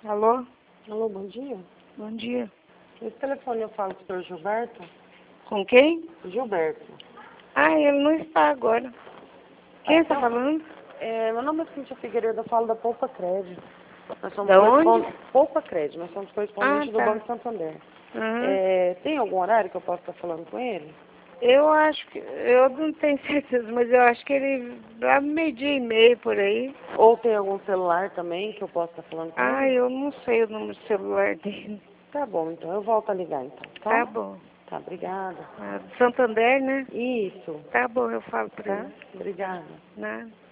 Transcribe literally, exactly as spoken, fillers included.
Alô? Alô, bom dia. Bom dia. Esse telefone eu falo com o senhor Gilberto? Com quem? Gilberto. Ah, ele não está agora. Quem Ah, está então, falando? É, meu nome é Cíntia Figueiredo, eu falo da Poupa Crédito. Nós somos Da correspon- onde? Poupa Crédito, nós somos Ah, correspondentes do tá. Banco Santander. Uhum. É, tem algum horário que eu possa estar falando com ele? Eu acho que... Eu não tenho certeza, mas eu acho que ele... Lá meio-dia e meio, por aí. Ou tem algum celular também que eu possa estar falando com Ah, ele? eu não sei o número do celular dele. Tá bom, então eu volto a ligar então, Tá tá? bom. Tá, obrigada. Ah, do Santander, né? Isso, Tá bom, eu falo pra tá? ele. Obrigada. Né?